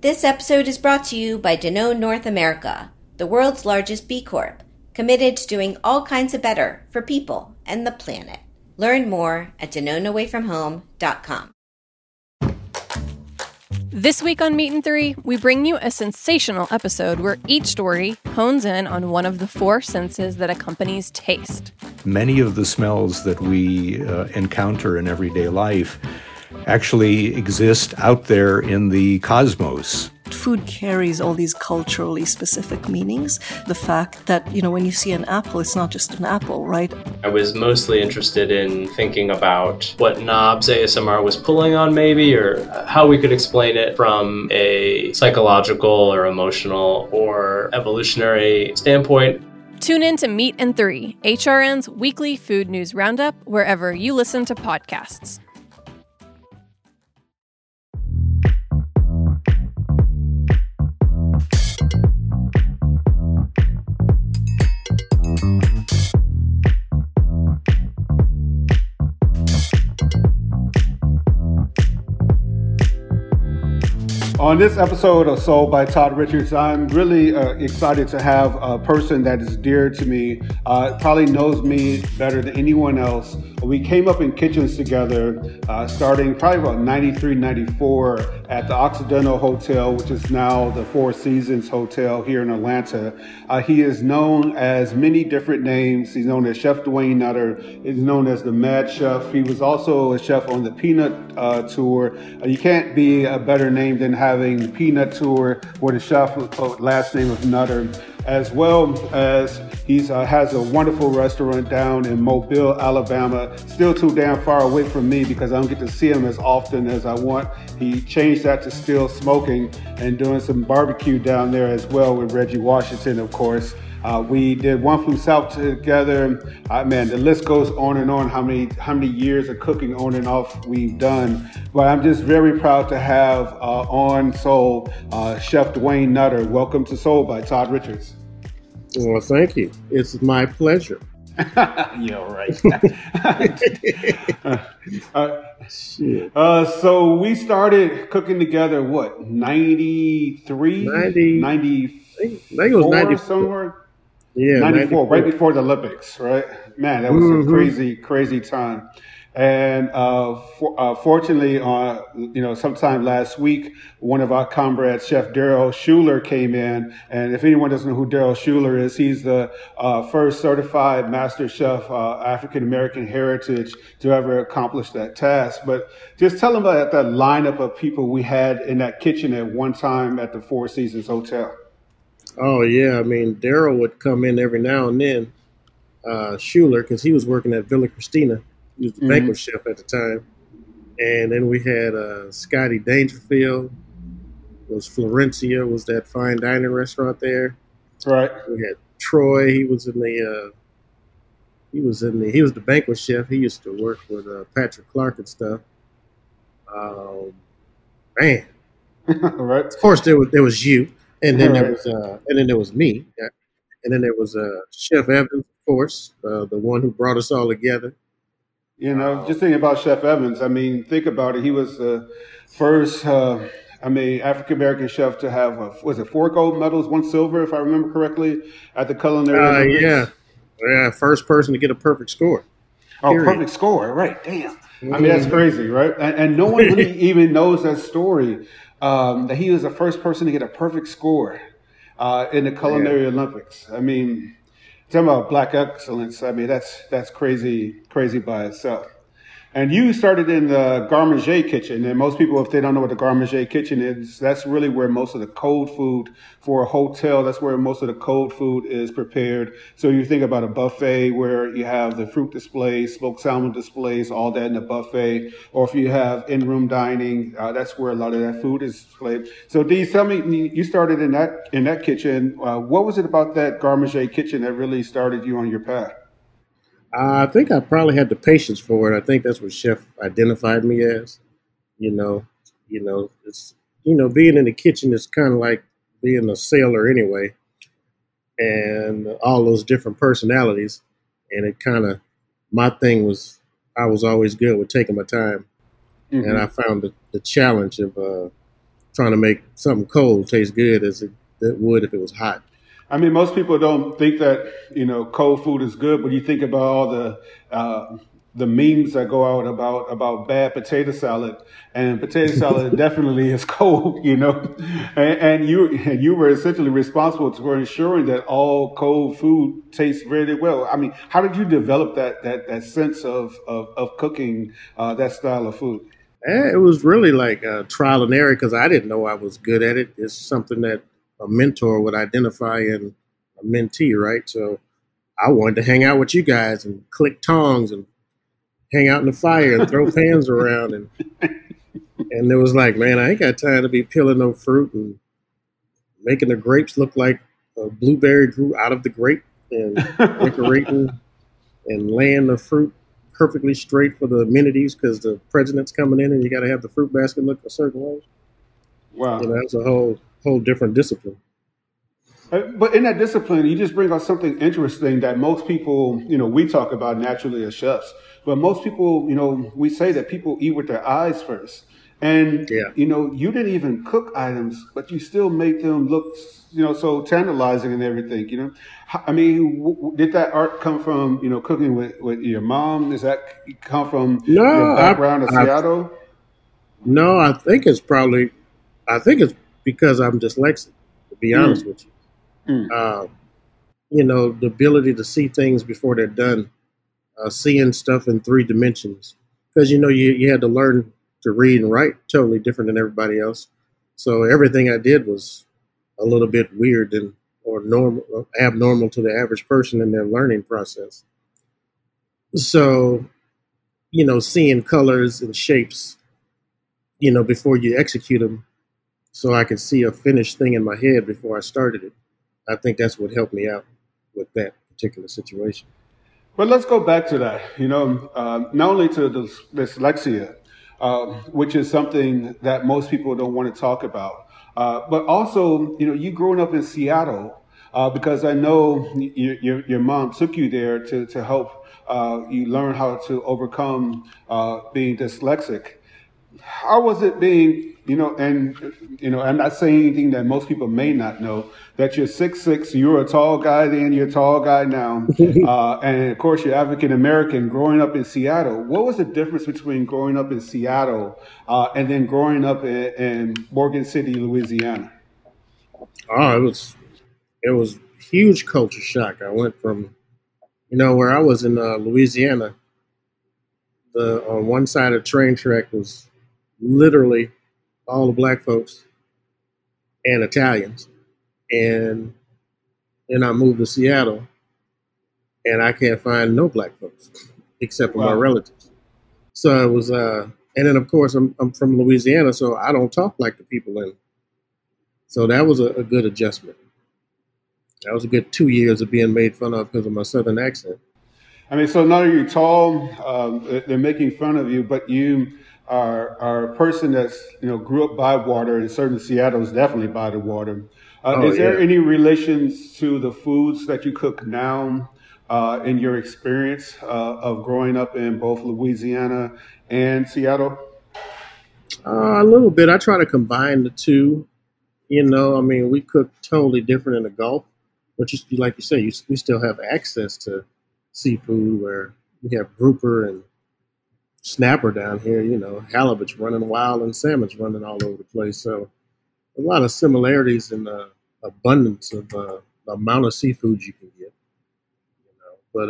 This episode is brought to you by Danone North America, the world's largest B Corp, committed to doing all kinds of better for people and the planet. Learn more at DanoneAwayFromHome.com. This week on Meat and Three, we bring you a sensational episode where each story hones in on one of the four senses that accompanies taste. Many of the smells that we encounter in everyday life actually exist out there in the cosmos. Food carries all these culturally specific meanings. The fact that, when you see an apple, it's not just an apple, right? I was mostly interested in thinking about what knobs ASMR was pulling on maybe, or how we could explain it from a psychological or emotional or evolutionary standpoint. Tune in to Meat and Three, HRN's weekly food news roundup, wherever you listen to podcasts. On this episode of Soul by Todd Richards, I'm really excited to have a person that is dear to me, probably knows me better than anyone else. We came up in kitchens together starting probably about 93, 94 at the Occidental Hotel, which is now the Four Seasons Hotel here in Atlanta. He is known as many different names. He's known as Chef Dwayne Nutter. He's known as the Mad Chef. He was also a chef on the Peanut Tour. You can't be a better name than having the Peanut Tour with a chef with last name of Nutter, as well as he has a wonderful restaurant down in Mobile, Alabama. Still too damn far away from me because I don't get to see him as often as I want. He changed that to still smoking and doing some barbecue down there as well with Reggie Washington, of course. We did One Flew South together. Man, the list goes on and on how many years of cooking on and off we've done. But I'm just very proud to have on Soul Chef Dwayne Nutter. Welcome to Soul by Todd Richards. Well, thank you. It's my pleasure. Yeah, right. So we started cooking together, what, 93? 90, I think it was 94 somewhere. Yeah, 94, right before the Olympics, right? Man, that was a crazy time. And fortunately, sometime last week, one of our comrades, Chef Daryl Schuler, came in. And if anyone doesn't know who Daryl Schuler is, he's the first certified master chef, African-American heritage, to ever accomplish that task. But just tell them about that lineup of people we had in that kitchen at one time at the Four Seasons Hotel. Oh, yeah. I mean, Daryl would come in every now and then, Schuler, because he was working at Villa Cristina. He was the banquet chef at the time. And then we had Scotty Dangerfield. It was Florencia, was that fine dining restaurant there. Right. We had Troy. He was the banquet chef. He used to work with Patrick Clark and stuff. Man. Right. Of course, there was you. And then there was me, and then there was Chef Evans, of course, the one who brought us all together. Just thinking about Chef Evans. I mean, think about it. He was the first, African American chef to have 4 gold medals, 1 silver, if I remember correctly, at the Culinary Olympics. Yeah, first person to get a perfect score. Period. Perfect score, right? Damn. I mean, that's crazy, right? And no one really even knows that story. That he was the first person to get a perfect score in the Culinary Olympics. I mean, talking about black excellence, I mean, that's crazy by itself. And you started in the Garde Manger kitchen. And most people, if they don't know what the Garde Manger kitchen is, that's really where most of the cold food for a hotel, that's where most of the cold food is prepared. So you think about a buffet where you have the fruit displays, smoked salmon displays, all that in the buffet. Or if you have in-room dining, that's where a lot of that food is displayed. So Dee, tell me, you started in that kitchen. What was it about that Garde Manger kitchen that really started you on your path? I think I probably had the patience for it. I think that's what Chef identified me as. It's being in the kitchen is kind of like being a sailor anyway, and all those different personalities. And it kind of, my thing was, I was always good with taking my time, and I found the challenge of trying to make something cold taste good as it would if it was hot. I mean, most people don't think that cold food is good, but you think about all the memes that go out about bad potato salad, and potato salad definitely is cold, and you were essentially responsible for ensuring that all cold food tastes really well. I mean, how did you develop that sense of cooking that style of food? It was really like trial and error because I didn't know I was good at it. It's something that a mentor would identify in a mentee, right? So I wanted to hang out with you guys and click tongs and hang out in the fire and throw pans around. And it was like, man, I ain't got time to be peeling no fruit and making the grapes look like a blueberry grew out of the grape and decorating and laying the fruit perfectly straight for the amenities because the president's coming in and you got to have the fruit basket look a certain way. Wow. That's a whole different discipline. But in that discipline, you just bring up something interesting that most people, we talk about naturally as chefs, but most people, we say that people eat with their eyes first. And, you didn't even cook items, but you still make them look, so tantalizing and everything, I mean, did that art come from, cooking with your mom? Does that come from your background in Seattle? No, I think it's because I'm dyslexic, to be honest with you. The ability to see things before they're done, seeing stuff in 3 dimensions. Because, you had to learn to read and write totally different than everybody else. So everything I did was a little bit weird or abnormal to the average person in their learning process. So, seeing colors and shapes, before you execute them, so I could see a finished thing in my head before I started it. I think that's what helped me out with that particular situation. But let's go back to that, not only to the dyslexia, which is something that most people don't want to talk about, but also, you growing up in Seattle, because I know your mom took you there to help you learn how to overcome being dyslexic. How was it being, I'm not saying anything that most people may not know, that you're 6'6", you're a tall guy then, you're a tall guy now, and of course you're African American growing up in Seattle. What was the difference between growing up in Seattle and then growing up in Morgan City, Louisiana? Oh, it was huge culture shock. I went from, where I was in Louisiana, on one side of the train track was literally all the black folks and Italians. And then I moved to Seattle and I can't find no black folks except for my relatives. So it was, and then of course I'm from Louisiana, so I don't talk like the people in. So that was a good adjustment. That was a good 2 years of being made fun of because of my Southern accent. I mean, so now you're tall, they're making fun of you, but you are a person that's, grew up by water, and certainly Seattle is definitely by the water. Is there any relations to the foods that you cook now in your experience of growing up in both Louisiana and Seattle? A little bit. I try to combine the two. We cook totally different in the Gulf, but like you say, we still have access to seafood where we have grouper and snapper down here, halibut's running wild and salmon's running all over the place. So a lot of similarities in the abundance of the amount of seafood you can get. But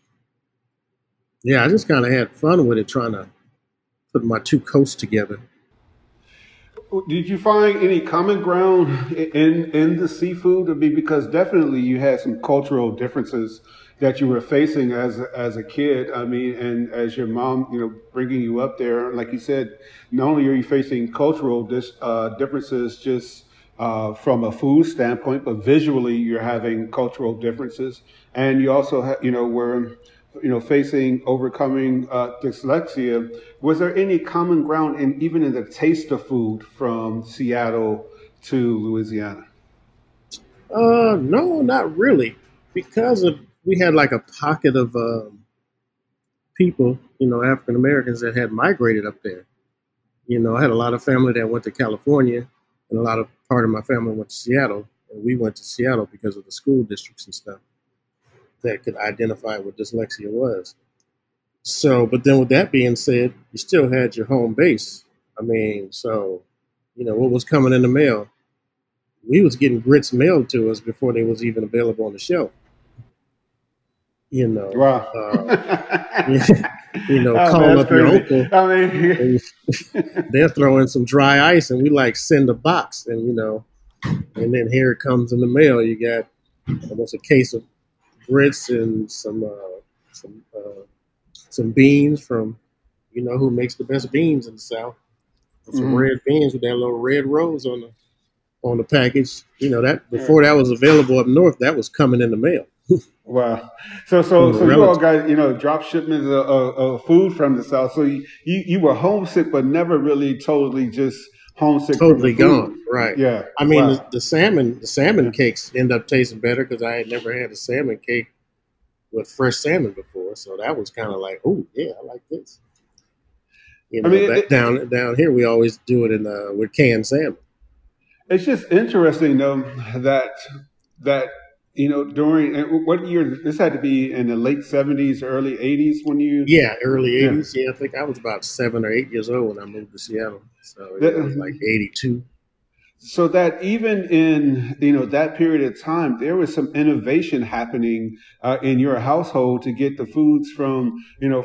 I just kind of had fun with it, trying to put my two coasts together. Did you find any common ground in the seafood? I mean, because definitely you had some cultural differences that you were facing as a kid. I mean, and as your mom, bringing you up there, like you said, not only are you facing cultural differences just from a food standpoint, but visually you're having cultural differences, and you also were facing overcoming dyslexia. Was there any common ground even in the taste of food from Seattle to Louisiana? No, not really, because we had like a pocket of people, African Americans that had migrated up there. I had a lot of family that went to California, and a lot of part of my family went to Seattle, and we went to Seattle because of the school districts and stuff that could identify what dyslexia was. So, but then with that being said, you still had your home base. I mean, so, what was coming in the mail? We was getting grits mailed to us before they was even available on the shelf. Wow. Calling up your uncle. I mean, they're throwing some dry ice, and we send a box, and and then here it comes in the mail. You got almost a case of grits and some beans from, who makes the best beans in the South. Some red beans with that little red rose on the package. That before that was available up north, that was coming in the mail. Wow. So you all got, drop shipments of food from the South. So you were homesick, but never really totally just homesick. Totally gone. Right. Yeah. I mean, the salmon cakes end up tasting better because I had never had a salmon cake with fresh salmon before. So that was kind of like, oh yeah, I like this. Down here, we always do it with canned salmon. It's just interesting though that during what year? This had to be in the late 70s, early 80s when you. Yeah, early 80s. Yeah, I think I was about 7 or 8 years old when I moved to Seattle. So it was like 82. So that even in that period of time, there was some innovation happening in your household to get the foods from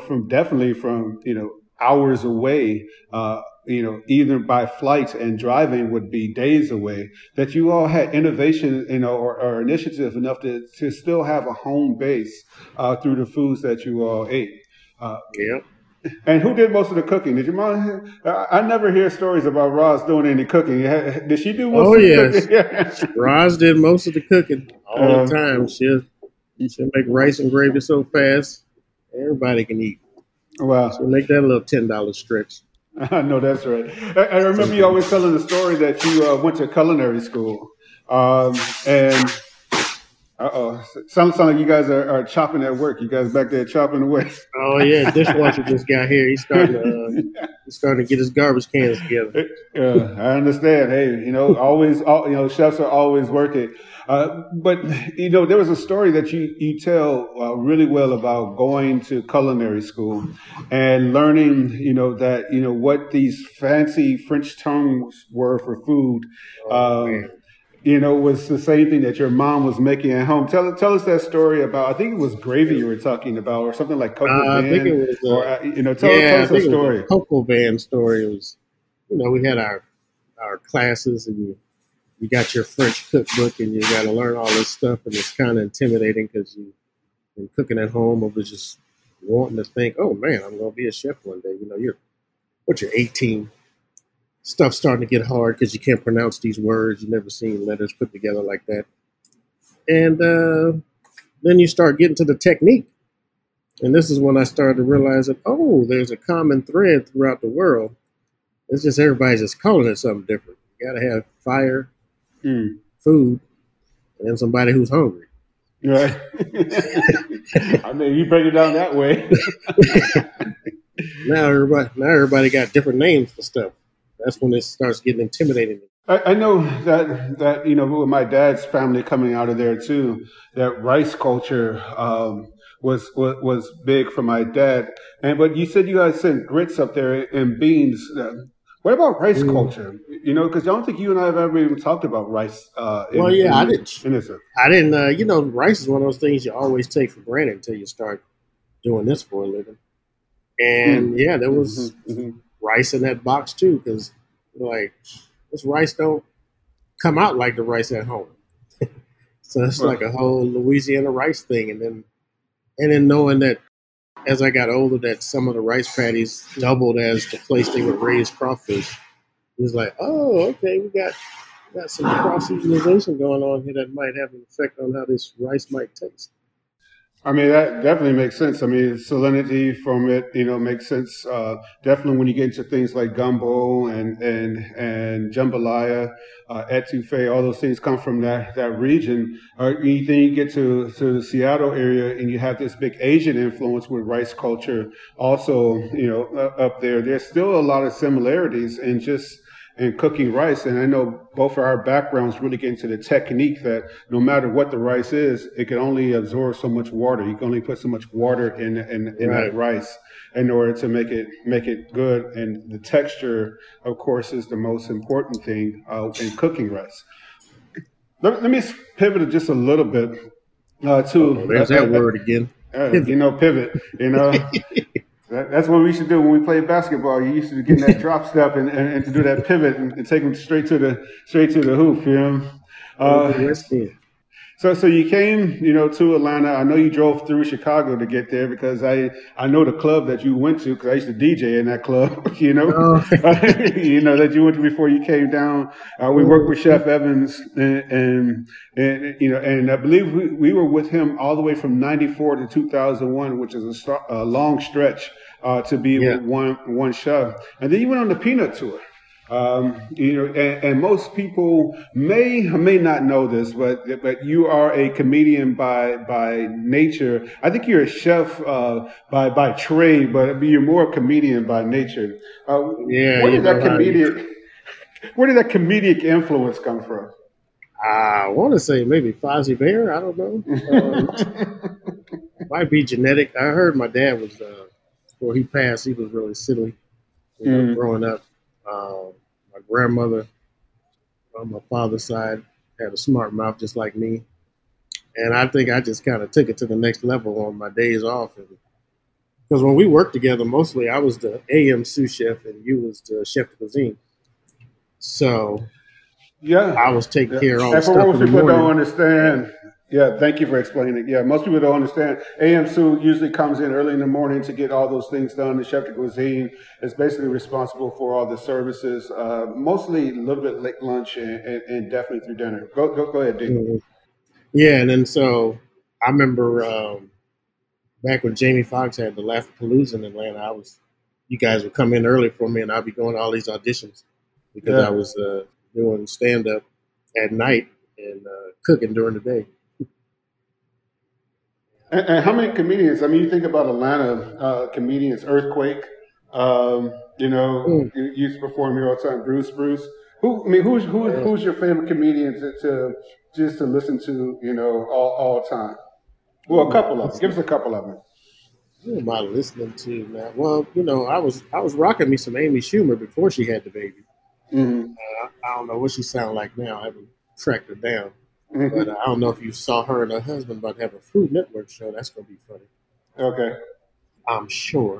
hours away. Either by flights and driving would be days away, that you all had innovation, or initiative enough to still have a home base through the foods that you all ate. Yeah. And who did most of the cooking? Did your mom? I never hear stories about Roz doing any cooking. Did she do most of the cooking? Roz did most of the cooking all the time. She'll make rice and gravy so fast, everybody can eat. Wow. She'll make that a little $10 stretch. I know that's right. I remember you always telling the story that you went to culinary school, and sounds like you guys are chopping at work. You guys back there chopping away. Oh yeah, dishwasher just got here. He's starting to get his garbage cans together. I understand. Hey, always, chefs are always working. But there was a story that you tell really well about going to culinary school and learning, that what these fancy French terms were for food. Was the same thing that your mom was making at home. Tell us that story about, I think it was gravy you were talking about, or something like coq au vin. I think it was. Tell us a story. Coq au vin story. It was, we had our classes, and you got your French cookbook, and you got to learn all this stuff, and it's kind of intimidating because you're cooking at home, or was just wanting to think, oh man, I'm going to be a chef one day. You're 18. Stuff's starting to get hard because you can't pronounce these words. You've never seen letters put together like that. And then you start getting to the technique. And this is when I started to realize that, there's a common thread throughout the world. It's just everybody's just calling it something different. You got to have fire, food, and then somebody who's hungry. Right. I mean, you break it down that way. Now everybody got different names for stuff. That's when it starts getting intimidating. I know that with my dad's family coming out of there too, that rice culture was big for my dad. But you said you guys sent grits up there and beans. What about rice culture? Because I don't think you and I have ever even talked about rice. I didn't. I didn't. Rice is one of those things you always take for granted until you start doing this for a living. And there was rice in that box too, because this rice don't come out like the rice at home. So it's like a whole Louisiana rice thing. And then knowing that as I got older, that some of the rice paddies doubled as the place they would raise crawfish. It was like, oh, okay, we got some cross-utilization going on here that might have an effect on how this rice might taste. I mean, that definitely makes sense. I mean, salinity from it, makes sense. Definitely when you get into things like gumbo and jambalaya, etouffee, all those things come from that region. Then you get to the Seattle area and you have this big Asian influence with rice culture also, up there. There's still a lot of similarities in just cooking rice. And I know both of our backgrounds really get into the technique that no matter what the rice is, it can only absorb so much water. You can only put so much water in that rice in order to make it good. And the texture, of course, is the most important thing in cooking rice. Let me pivot just a little bit to there's that word again. Pivot. That's what we should do when we play basketball. You used to get in that drop step and to do that pivot and take them straight to the hoop. So you came, to Atlanta. I know you drove through Chicago to get there because I know the club that you went to because I used to DJ in that club. That you went to before you came down. We worked with Chef Evans, and I believe we were with him all the way from '94 to 2001, which is a long stretch to be with one chef. And then you went on the Peanut Tour. And most people may or may not know this, but you are a comedian by nature. I think you're a chef by trade, but you're more a comedian by nature. Where did that comedic influence come from? I want to say maybe Fozzie Bear. I don't know. Might be genetic. I heard my dad was before he passed. He was really silly growing up. My grandmother on my father's side had a smart mouth just like me. And I think I just kind of took it to the next level on my days off. Because when we worked together, mostly I was the AM sous chef and you was the chef de cuisine. So I was taking care of all the stuff in the morning. People don't understand. Yeah, thank you for explaining it. Yeah, most people don't understand. AM Sous usually comes in early in the morning to get all those things done. The chef de cuisine is basically responsible for all the services, mostly a little bit late lunch and definitely through dinner. Go ahead, Dean. Mm-hmm. Yeah, and then so I remember back when Jamie Foxx had the Laughapalooza in Atlanta, you guys would come in early for me and I'd be going to all these auditions because I was doing stand-up at night and cooking during the day. And how many comedians? I mean, you think about Atlanta comedians, Earthquake. You used to perform here all the time. Bruce. Who's your favorite comedians to listen to? All the time. Well, a couple of them. Give us a couple of them. Who am I listening to now? Well, I was rocking me some Amy Schumer before she had the baby. Mm-hmm. I don't know what she sounds like now. I haven't tracked her down. Mm-hmm. But I don't know if you saw her and her husband about to have a Food Network show. That's going to be funny. Okay. I'm sure.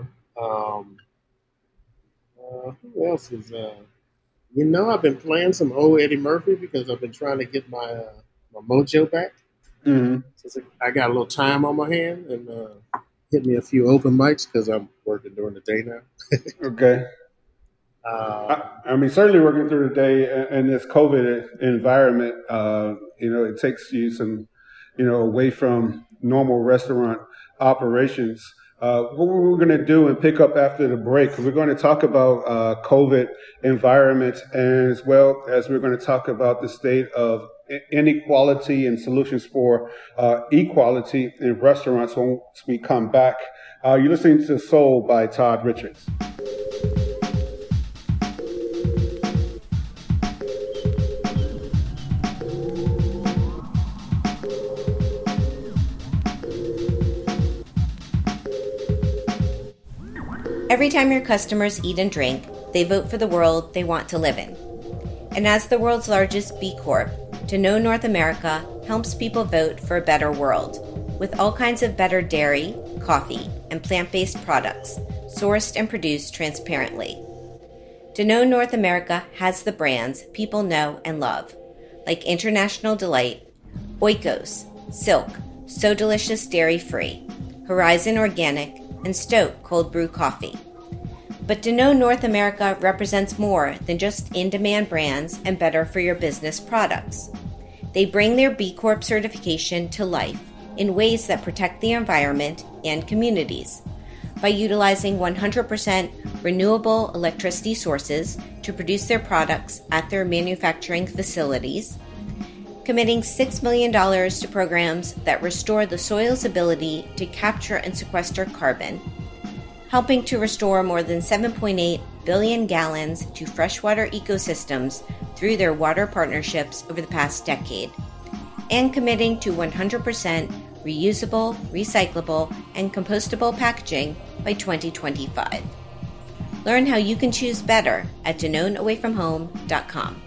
Who else is... I've been playing some old Eddie Murphy because I've been trying to get my mojo back. Mm-hmm. Since I got a little time on my hand and hit me a few open mics because I'm working during the day now. Okay. Certainly working through the day in this COVID environment, it takes you some, away from normal restaurant operations. What we're going to do and pick up after the break, we're going to talk about COVID environment as well as we're going to talk about the state of inequality and solutions for equality in restaurants once we come back. You're listening to Soul by Todd Richards. Every time your customers eat and drink, they vote for the world they want to live in. And as the world's largest B Corp, Danone North America helps people vote for a better world, with all kinds of better dairy, coffee, and plant-based products, sourced and produced transparently. Danone North America has the brands people know and love, like International Delight, Oikos, Silk, So Delicious Dairy Free, Horizon Organic, and Stoke Cold Brew Coffee. But Danone North America represents more than just in-demand brands and better-for-your-business products. They bring their B Corp certification to life in ways that protect the environment and communities by utilizing 100% renewable electricity sources to produce their products at their manufacturing facilities, committing $6 million to programs that restore the soil's ability to capture and sequester carbon, helping to restore more than 7.8 billion gallons to freshwater ecosystems through their water partnerships over the past decade, and committing to 100% reusable, recyclable, and compostable packaging by 2025. Learn how you can choose better at DanoneAwayFromHome.com.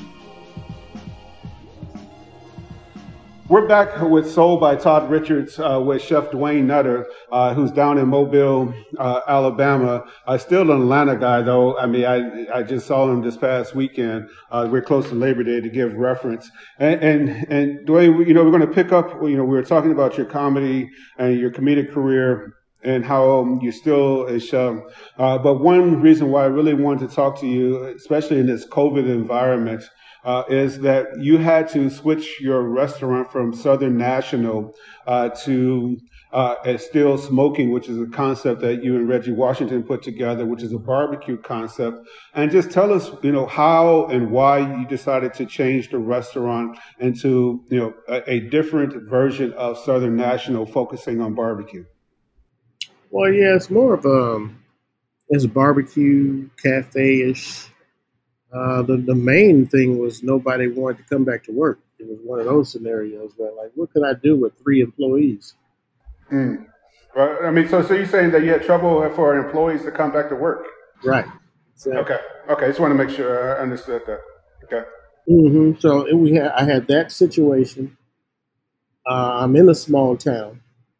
We're back with Soul by Todd Richards with Chef Dwayne Nutter, who's down in Mobile, Alabama. Still an Atlanta guy, though. I mean, I just saw him this past weekend. We're close to Labor Day to give reference. And Dwayne, we're going to pick up, we were talking about your comedy and your comedic career and how you're still a chef. But one reason why I really wanted to talk to you, especially in this COVID environment, is that you had to switch your restaurant from Southern National to Still Smoking, which is a concept that you and Reggie Washington put together, which is a barbecue concept. And just tell us, how and why you decided to change the restaurant into, a different version of Southern National focusing on barbecue. Well, yeah, it's more of it's barbecue, cafe-ish. The main thing was nobody wanted to come back to work. It was one of those scenarios where, like, what could I do with 3 employees? Right. I mean, so you're saying that you had trouble for employees to come back to work? Right. Okay. I just want to make sure I understood that. Okay. Mm-hmm. So I had that situation. I'm in a small town.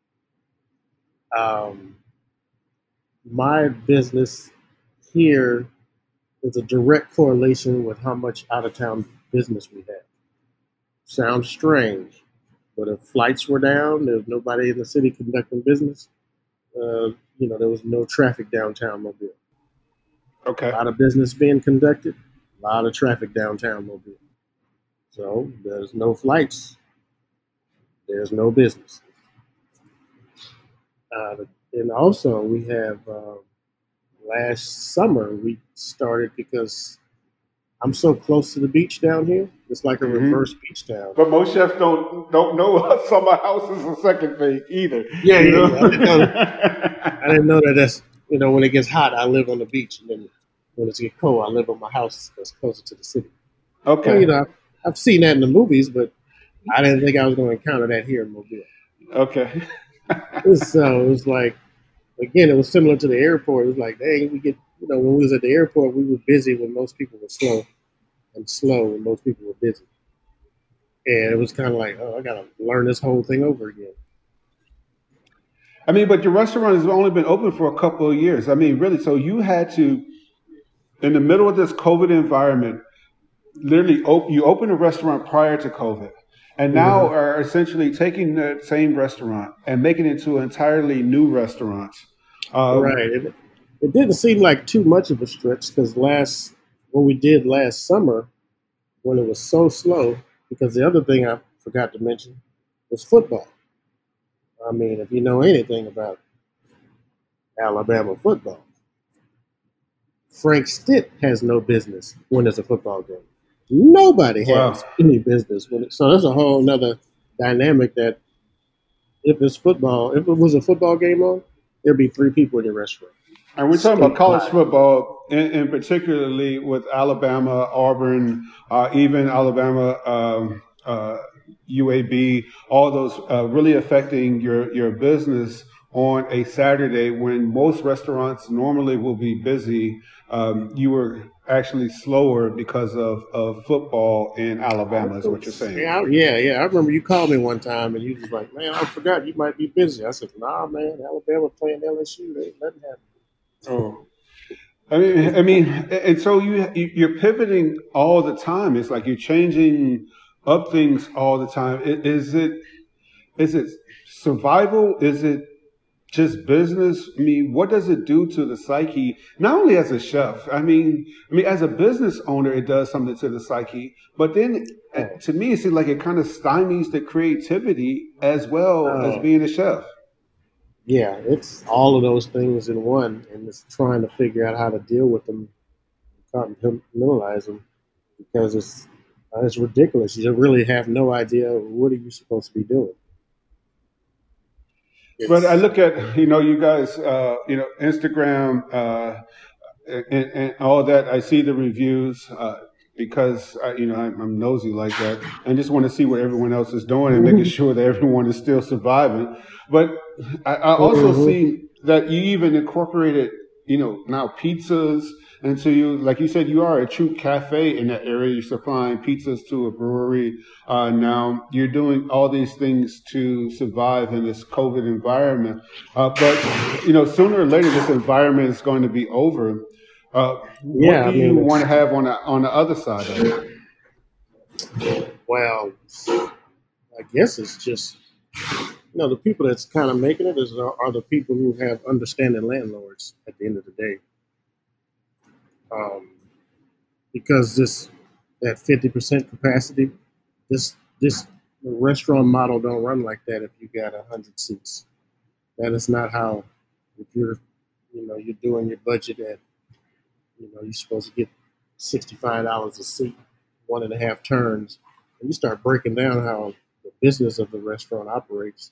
My business here is a direct correlation with how much out-of-town business we have. Sounds strange, but if flights were down, there was nobody in the city conducting business. There was no traffic downtown Mobile. Okay. A lot of business being conducted, a lot of traffic downtown Mobile. So there's no flights, there's no business. And also we have last summer we started because I'm so close to the beach down here. It's like a reverse beach town. But most chefs don't know summer house is a second phase either. Yeah. I didn't know that that's, when it gets hot, I live on the beach. And then when it gets cold, I live on my house that's closer to the city. Okay. So, I've seen that in the movies, but I didn't think I was going to encounter that here in Mobile. Okay. So it was like, again, it was similar to the airport. It was like, dang, we get, when we was at the airport, we were busy when most people were slow, and slow when most people were busy. And it was kind of like, I got to learn this whole thing over again. I mean, but your restaurant has only been open for a couple of years. I mean, really, so you had to, in the middle of this COVID environment, literally you opened a restaurant prior to COVID. And now are essentially taking the same restaurant and making it into an entirely new restaurant. Right. It didn't seem like too much of a stretch because what we did last summer, when it was so slow, because the other thing I forgot to mention was football. I mean, if you know anything about Alabama football, Frank Stitt has no business when there's a football game. Nobody has any business with it. So there's a whole nother dynamic that if it was a football game on, there'd be 3 people in your restaurant. And we're talking about college football, and particularly with Alabama, Auburn, even Alabama, UAB, all those really affecting your business on a Saturday when most restaurants normally will be busy. You were actually slower because of football in Alabama, is what you're saying. Yeah. I remember you called me one time and you was like, man, I forgot you might be busy. I said, nah, man, Alabama playing LSU. There ain't nothing happening. Oh. I mean, and so you're pivoting all the time. It's like you're changing up things all the time. Is it survival? Is it just business? I mean, what does it do to the psyche? Not only as a chef, I mean, as a business owner, it does something to the psyche. But then, to me, it seems like it kind of stymies the creativity as well as being a chef. Yeah, it's all of those things in one, and it's trying to figure out how to deal with them, compartmentalize them, because it's ridiculous. You really have no idea what are you supposed to be doing. But I look at, you guys, Instagram, and all that. I see the reviews because I'm nosy like that, and just want to see what everyone else is doing and making sure that everyone is still surviving. But I also see that you even incorporated, now pizzas. And so you, like you said, you are a true cafe in that area. You're supplying pizzas to a brewery. Now you're doing all these things to survive in this COVID environment. But sooner or later, this environment is going to be over. What do you want to have on the other side of it? Well, I guess it's just the people that's kind of making it are the people who have understanding landlords at the end of the day. Because that 50% capacity, this restaurant model don't run like that if you got 100 seats. That is not how. If you're doing your budget at, you're supposed to get $65 a seat, 1.5 turns, and you start breaking down how the business of the restaurant operates.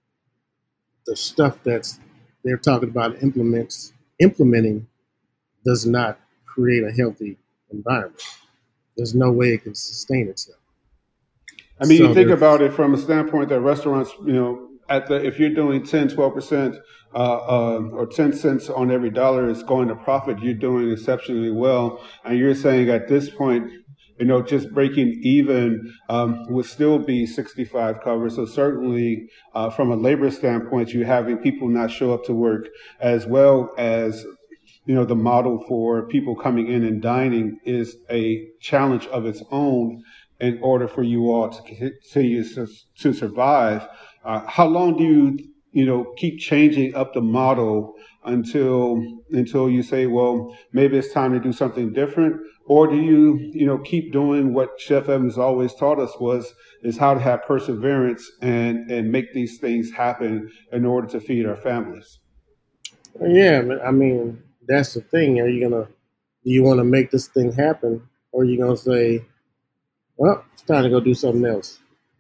The stuff they're talking about implementing does not create a healthy environment. There's no way it can sustain itself. I mean, you think about it from a standpoint that restaurants, if you're doing 10, 12%, or 10 cents on every dollar is going to profit, you're doing exceptionally well. And you're saying at this point, just breaking even would still be 65 covered. So certainly from a labor standpoint, you're having people not show up to work, as well as the model for people coming in and dining is a challenge of its own in order for you all to continue to survive. How long do you keep changing up the model until you say, well, maybe it's time to do something different? Or do you keep doing what Chef Evans always taught us is how to have perseverance and make these things happen in order to feed our families? Yeah, I mean, that's the thing. Do you want to make this thing happen, or are you gonna say, well, it's time to go do something else?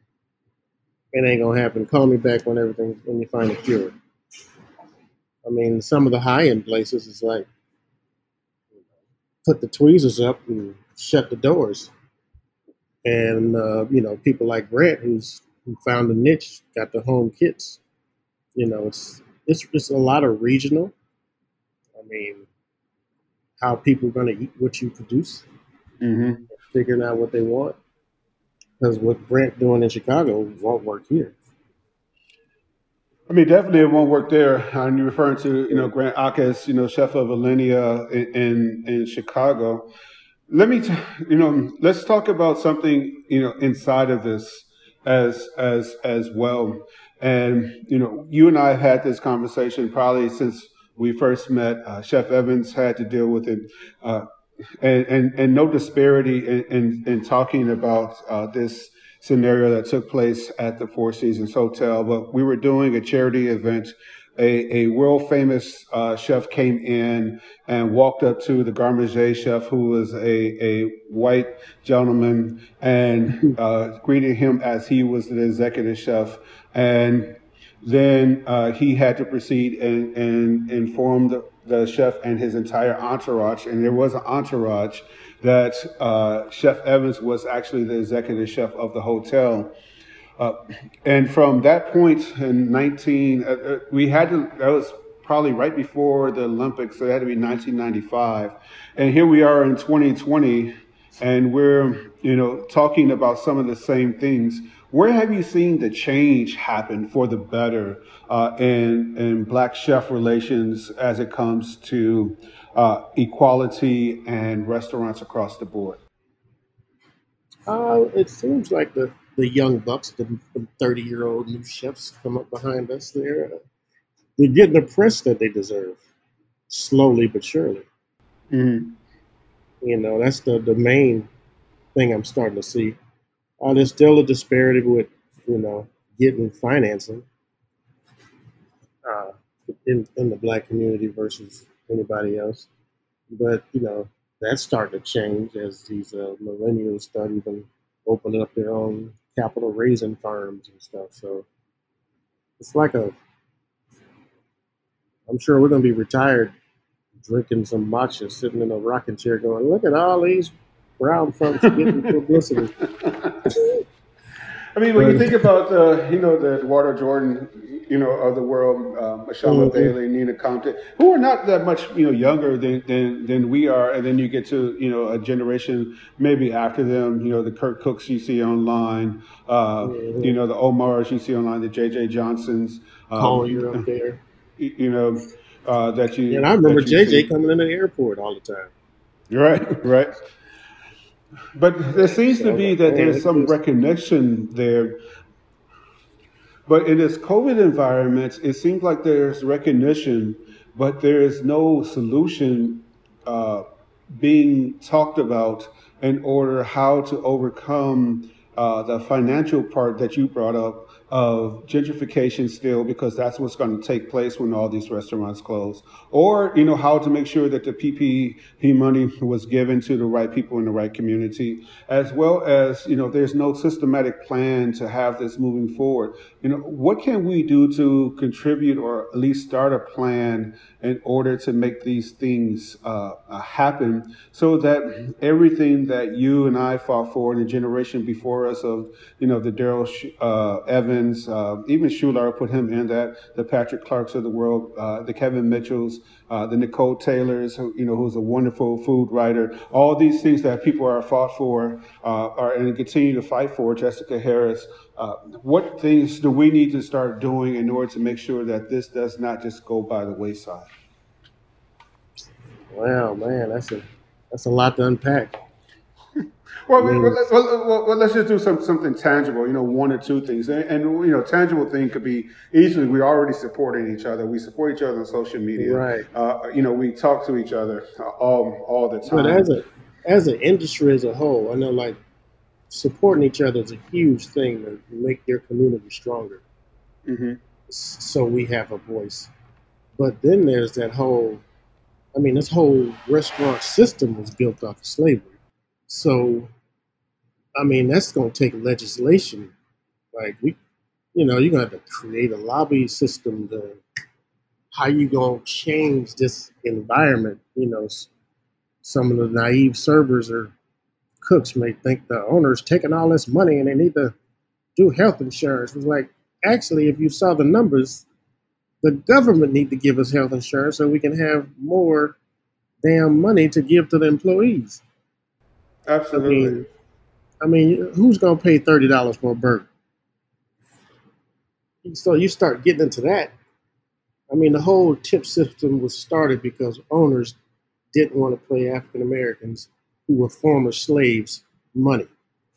It ain't gonna happen. Call me back when you find a cure. I mean, some of the high-end places is like, put the tweezers up and shut the doors. And people like Grant, who found a niche, got the home kits. It's a lot of regional. I mean, how people are going to eat what you produce, figuring out what they want. Because what Grant doing in Chicago won't work here. I mean, definitely it won't work there. And you're referring to, Grant Achatz, chef of Alinea in Chicago. Let's talk about something, inside of this as well. And, you and I have had this conversation probably since we first met. Chef Evans had to deal with it. And no disparity in talking about this scenario that took place at the Four Seasons Hotel. But we were doing a charity event. A world famous chef came in and walked up to the garde manger chef, who was a white gentleman, and greeted him as he was the executive chef. And then he had to proceed and inform the chef and his entire entourage. And there was an entourage that Chef Evans was actually the executive chef of the hotel. And from that point in that was probably right before the Olympics, so it had to be 1995. And here we are in 2020, and we're, talking about some of the same things. Where have you seen the change happen for the better in Black chef relations as it comes to equality and restaurants across the board? It seems like the young bucks, the 30-year-old new chefs come up behind us. They're getting the press that they deserve, slowly but surely. Mm-hmm. That's the main thing I'm starting to see. There's still a disparity with, getting financing in the Black community versus anybody else. But, that's starting to change as these millennials start even opening up their own capital raising firms and stuff. So it's like I'm sure we're going to be retired drinking some matcha, sitting in a rocking chair, going, "Look at all these brown folks getting publicity." I mean, when you think about the Eduardo Jordan, of the world, Mashama Bailey, Nina Compton, who are not that much, younger than we are, and then you get to, a generation maybe after them, the Kurt Cooks you see online, the Omars you see online, the J.J. Johnsons, Collier up there. That you. And I remember JJ coming in the airport all the time. Right. But there seems to be that there's some recognition there. But in this COVID environment, it seems like there's recognition, but there is no solution being talked about in order how to overcome the financial part that you brought up of gentrification still, because that's what's going to take place when all these restaurants close, or how to make sure that the PPP money was given to the right people in the right community, as well as there's no systematic plan to have this moving forward. What can we do to contribute, or at least start a plan in order to make these things happen, so that everything that you and I fought for, and the generation before us of the Daryl Evans, even Schuler, put him in that, the Patrick Clarks of the world, the Kevin Mitchells, the Nicole Taylors, who's a wonderful food writer. All these things that people are fought for and continue to fight for. Jessica Harris. What things do we need to start doing in order to make sure that this does not just go by the wayside? Wow, man, that's a lot to unpack. Well, let's just do something tangible, one or two things. And tangible thing could be easily, we're already supporting each other. We support each other on social media. Right. We talk to each other all the time. But as an industry as a whole, I know like supporting each other is a huge thing to make your community stronger. Mm-hmm. So we have a voice. But then there's this whole restaurant system was built off of slavery. So, that's going to take legislation. Like you're going to have to create a lobby system to how you going to change this environment. Some of the naive servers or cooks may think the owner's taking all this money and they need to do health insurance. It's like, actually, if you saw the numbers, the government need to give us health insurance so we can have more damn money to give to the employees. Absolutely. Who's going to pay $30 for a burger? So you start getting into that. The whole tip system was started because owners didn't want to pay African Americans who were former slaves money.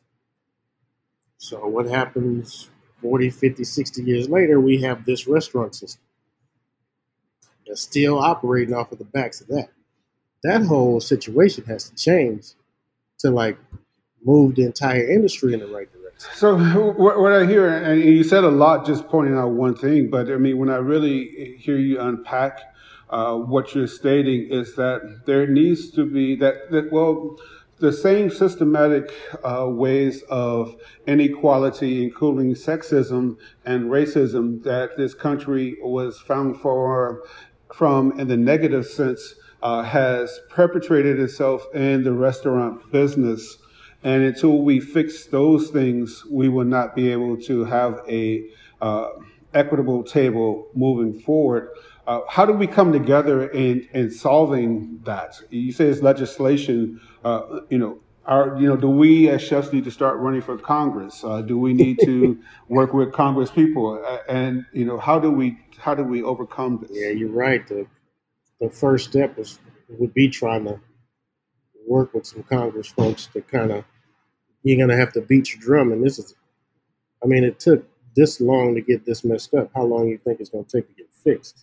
So what happens 40, 50, 60 years later, we have this restaurant system that's still operating off of the backs of that. That whole situation has to change to move the entire industry in the right direction. So what I hear, and you said a lot just pointing out one thing, but when I really hear you unpack what you're stating is that there needs to be the same systematic ways of inequality, including sexism and racism, that this country was found from in the negative sense, has perpetrated itself in the restaurant business. And until we fix those things, we will not be able to have a equitable table moving forward. How do we come together in solving that? You say it's legislation. Do we as chefs need to start running for Congress? Do we need to work with Congress people? And how do we overcome this? Yeah, you're right. The first step would be trying to work with some Congress folks to you're going to have to beat your drum. And it took this long to get this messed up. How long do you think it's going to take to get fixed?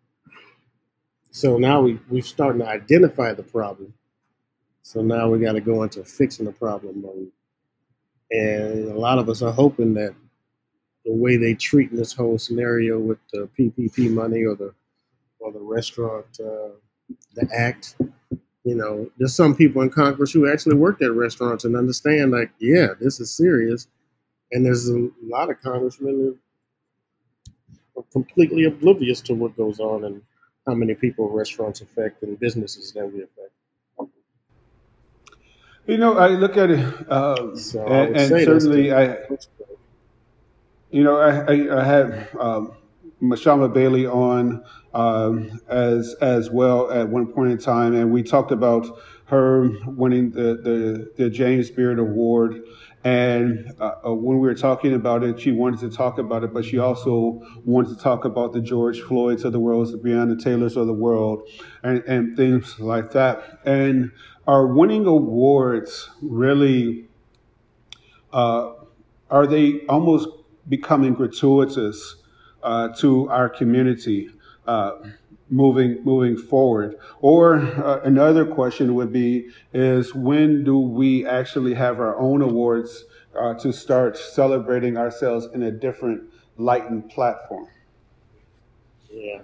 So now we're starting to identify the problem. So now we got to go into fixing the problem mode. And a lot of us are hoping that the way they treat this whole scenario with the PPP money or the restaurant, the act, there's some people in Congress who actually worked at restaurants and understand this is serious. And there's a lot of congressmen who are completely oblivious to what goes on. And how many people restaurants affect and businesses that we affect. I look at it, So I would and say certainly I had Mashama Bailey on as well at one point in time, and we talked about her winning the James Beard Award. And when we were talking about it, she wanted to talk about it, but she also wanted to talk about the George Floyds of the world, the Breonna Taylors of the world, and things like that. And our winning awards really are they almost becoming gratuitous to our community moving forward? Or another question would be is when do we actually have our own awards to start celebrating ourselves in a different light and platform? Yeah,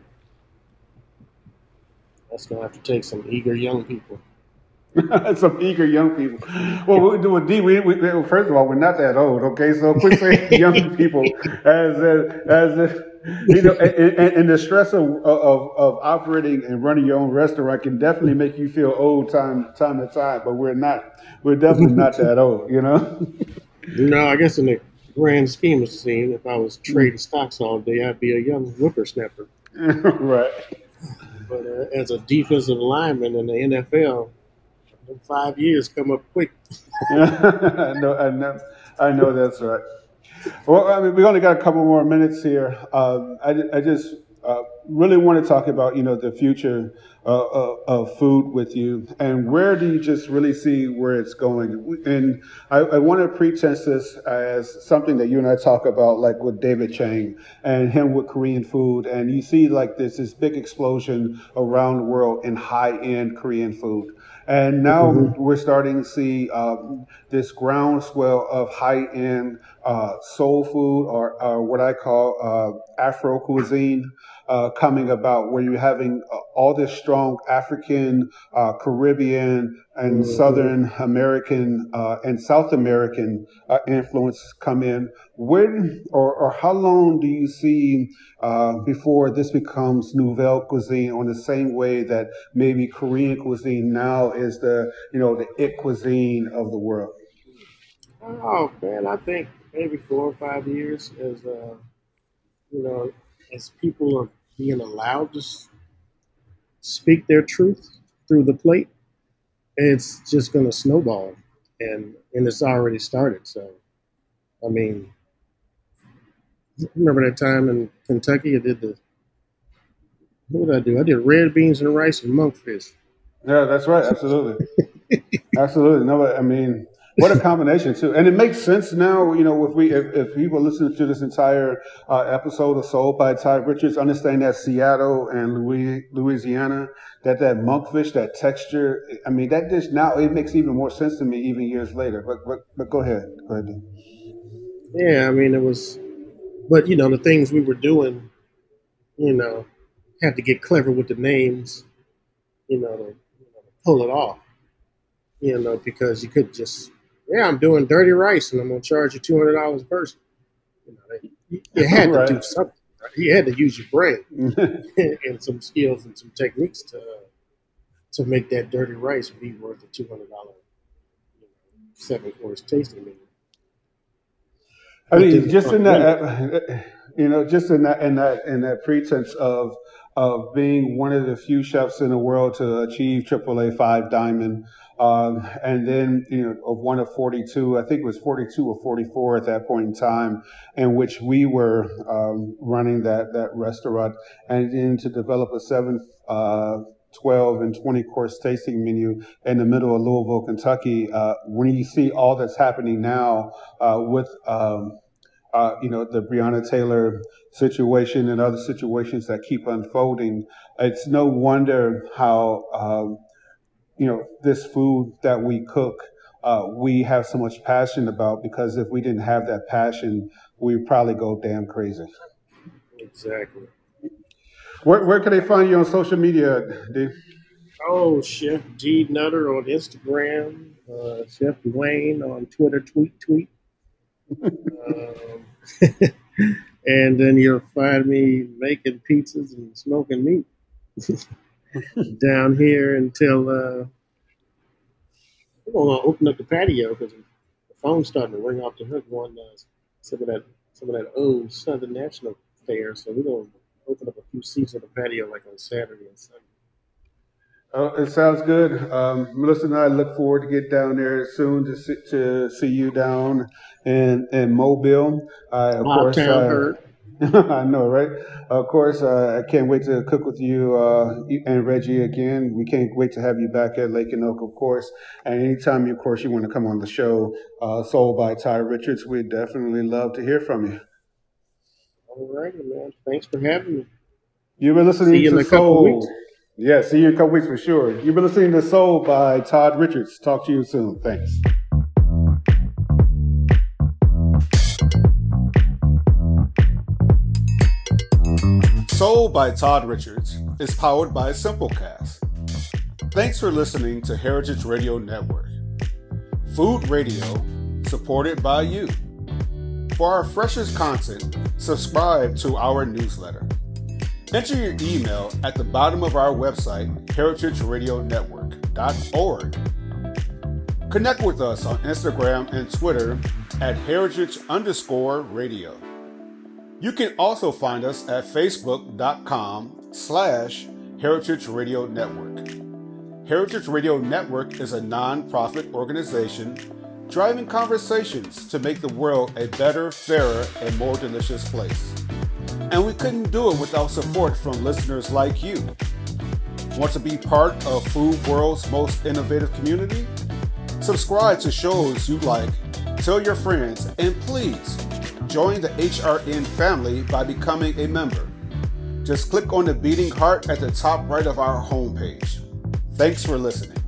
that's gonna have to take some eager young people. Some eager young people. Well, D, first of all, we're not that old, okay? So quit saying young people as and the stress of operating and running your own restaurant can definitely make you feel old time to time. But we're definitely not that old, I guess in the grand scheme of things, if I was trading stocks all day, I'd be a young whippersnapper. Right. But as a defensive lineman in the NFL, 5 years come up quick. I know that's right. Well, I mean, we only got a couple more minutes here. I just really want to talk about, the future of food with you, and where do you just really see where it's going? And I want to pretense this as something that you and I talk about, like with David Chang and him with Korean food, and you see like this big explosion around the world in high-end Korean food. And now we're starting to see this groundswell of high-end soul food, or what I call Afro cuisine, coming about, where you're having all this strong African, Caribbean, and Southern American and South American influences come in. When or how long do you see before this becomes nouvelle cuisine, on the same way that maybe Korean cuisine now is the it cuisine of the world? Oh man, I think maybe 4 or 5 years, as people are being allowed to speak their truth through the plate, it's just going to snowball, and it's already started. So, I mean, remember that time in Kentucky? What did I do? I did red beans and rice and monkfish. Yeah, that's right. Absolutely. Absolutely. No, but I mean, what a combination too. And it makes sense now, if people listen to this entire episode of Soul by Todd Richards, understand that Seattle and Louisiana, that monkfish, that texture, I mean, that dish now, it makes even more sense to me even years later. But go ahead. Go ahead, Dean. Yeah, I mean, it was, but the things we were doing, had to get clever with the names, to pull it off, because you could just, I'm doing dirty rice and I'm going to charge you $200 a person. You had to do something. Right? You had to use your brain and some skills and some techniques to make that dirty rice be worth a $200 7-course tasting menu. I mean, just in that, in that pretense of being one of the few chefs in the world to achieve AAA 5 diamond, and then of one of 42, I think it was 42 or 44 at that point in time, in which we were running that restaurant, and then to develop a 7, 12, and 20-course tasting menu in the middle of Louisville, Kentucky. When you see all that's happening now with the Breonna Taylor situation and other situations that keep unfolding, it's no wonder how, this food that we cook, we have so much passion about, because if we didn't have that passion, we'd probably go damn crazy. Exactly. Where can they find you on social media, D? Oh, Chef G Nutter on Instagram, Chef Dwayne on Twitter, tweet. And then you'll find me making pizzas and smoking meat. down here until we're going to open up the patio because the phone's starting to ring off the hook on some of that old Southern National Fair. So we're going to open up a few seats on the patio like on Saturday and Sunday. It sounds good. Melissa and I look forward to get down there soon to see you down in Mobile. Of course, I know, right? Of course, I can't wait to cook with you and Reggie again. We can't wait to have you back at Lake and Oak, of course. And anytime, of course, you want to come on the show, Soul by Todd Richards, we'd definitely love to hear from you. All right, man. Thanks for having me. You've been listening to Soul. Yeah, see you in a couple weeks for sure. You've been listening to Soul by Todd Richards. Talk to you soon. Thanks. Soul by Todd Richards is powered by Simplecast. Thanks for listening to Heritage Radio Network. Food radio supported by you. For our freshest content, subscribe to our newsletter. Enter your email at the bottom of our website, heritageradionetwork.org. Connect with us on Instagram and Twitter at heritage_radio. You can also find us at facebook.com/Heritage Radio Network. Heritage Radio Network is a non-profit organization driving conversations to make the world a better, fairer, and more delicious place. And we couldn't do it without support from listeners like you. Want to be part of Food World's most innovative community? Subscribe to shows you like, tell your friends, and please join the HRN family by becoming a member. Just click on the beating heart at the top right of our homepage. Thanks for listening.